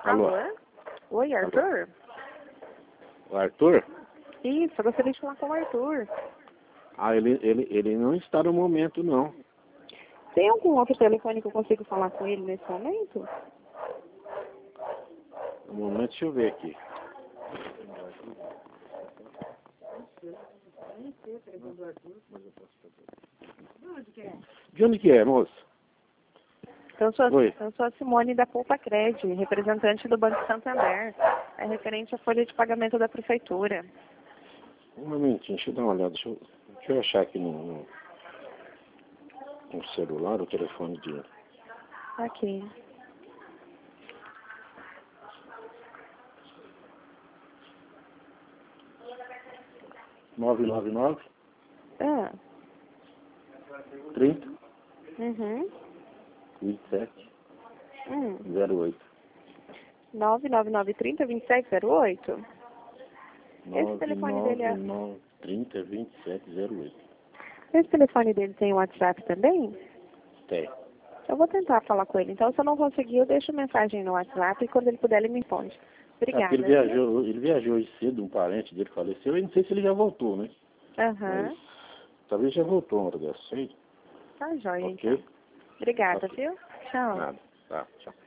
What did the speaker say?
Alô? Oi, Arthur? O Arthur? Isso, eu gostaria de falar com o Arthur. Ah, ele não está no momento, não. Tem algum outro telefone que eu consigo falar com ele nesse momento? No momento, deixa eu ver aqui. De onde que é, moço? Eu sou a Simone da Poupa Cred, representante do Banco Santander. É referente à folha de pagamento da prefeitura. Um momentinho, deixa eu dar uma olhada. Deixa eu achar aqui no celular o telefone dele. Aqui. Nove 30 Uhum. 27 Hum. 08. 99930-2708? Esse telefone dele é... 30 27 08. Esse telefone dele tem WhatsApp também? Tem. Eu vou tentar falar com ele. Então, se eu não conseguir, eu deixo mensagem no WhatsApp e quando ele puder, ele me responde. Obrigada. Ele viajou hoje cedo, um parente dele faleceu. Eu não sei se ele já voltou, né? Aham. Mas talvez já voltou uma hora dessa. Tá joia, Ok? então. Obrigada, Ok. viu? Tchau. Nada. Tá, tchau.